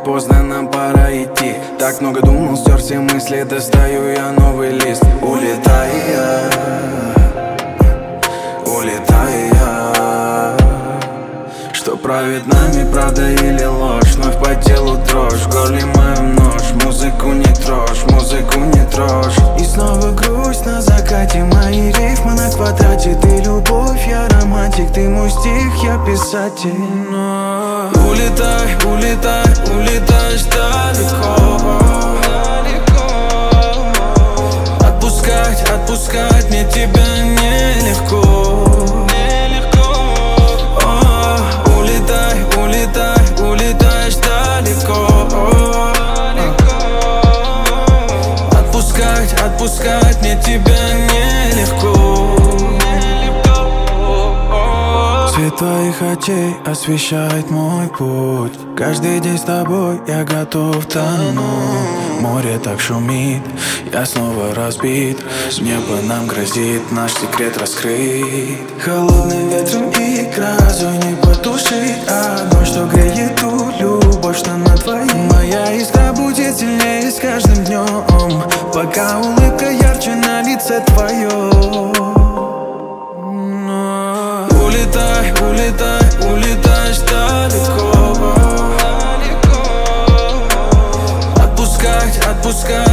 поздно, нам пора идти. Так много думал, стер все мысли, достаю я новый лист. Улетай я. Что правит нами, правда или ложь? Вновь по телу дрожь, в горле моем нож. Музыку не трожь, музыку не трожь. И снова грусть на закате, мои рифмы на квадрате. Ты любовь, я романтик, ты мой стих, я писатель. Но улетай, улетай, улетаешь далеко. Отпускать, отпускать мне тебя нелегко. Улетаешь далеко. Отпускать мне тебя нелегко. Свет твоих очей освещает мой путь. Каждый день с тобой я готов тонуть. Море так шумит, я снова разбит. Небо нам грозит, наш секрет раскрыть. Холодным ветром и грозой не потушить огонь, что греет ту любовь, что на твоей. Моя искра будет сильнее с каждым днем, пока улыбка ярче на лице твоем. Улетай, улетай, улетаешь далеко. Отпускать